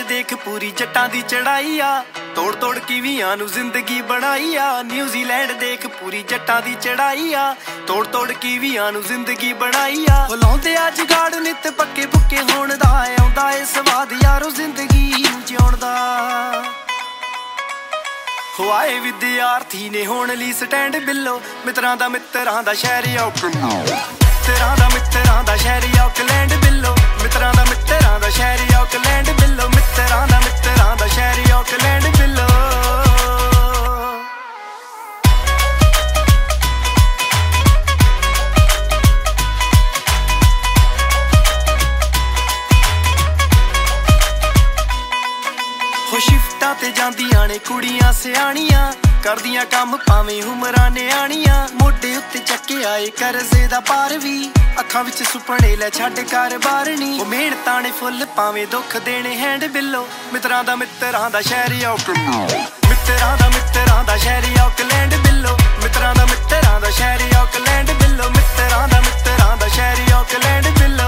देख पूरी जट्टां दी चढ़ाई आ तोड़ तोड़ किवियां नू जिंदगी बनाई आ न्यूजीलैंड देख पूरी जट्टां दी चढ़ाई आ तोड़ तोड़ किवियां नू जिंदगी बनाई आ लाउंदे आ जुगाड़ नित पक्के पुक्के होण दा आउंदा ए स्वाद यारो जिंदगी जिउण दा हो आए विद्यार्थी ने होण लई स्टैंड बिल्लो मित्रां दा शहर ऑकलैंड मित्रां दा शहर ऑकलैंड बिल्लो मित्रां दा शहर ऑकलैंड बिल्लो मित्रां दा शहर ऑकलैंड बिल्लो हो शिफ्टां ते जांदियां ने कुड़ियां सियाणियां करदियां काम भावें उमरां नियाणियां मोढे उत्ते चक्के आए करजे दा पार वी अखां विच सुपने लै छड्ड कारोबार नी ओ मेहनतां ने फुੱਲ भावें दुख देने हैंड बिल्लो मित्रां दा शहर ऑकलैंड मित्रां दा शहर ऑकलैंड बिल्लो मित्रां दा शहर ऑकलैंड बिल्लो मित्रां दा शहर ऑकलैंड बिल्लो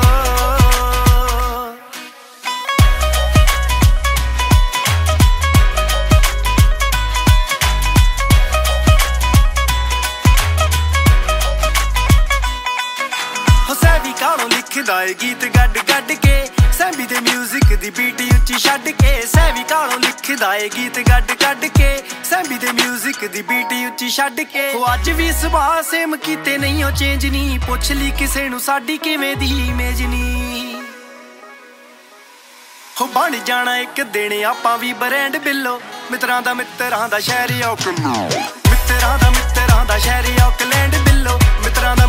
लिखदा है गीत गड गड के सैंबी दे म्यूजिक दी बीट उच्ची छड्ड के सैवी कालों लिखदा है गीत गड गड के सैंबी दे म्यूजिक दी बीट उच्ची छड्ड के हो अज भी सुभाऽ सेम कीते नहीं हो चेंज नी पुछ ली किसे नू साडी किवें दी इमेज नी हो बन जाना एक दिन आपां भी ब्रांड बिल्लो मित्रां दा शहर ऑकलैंड मित्रां दा शहर ऑकलैंड बिल्लो मित्रां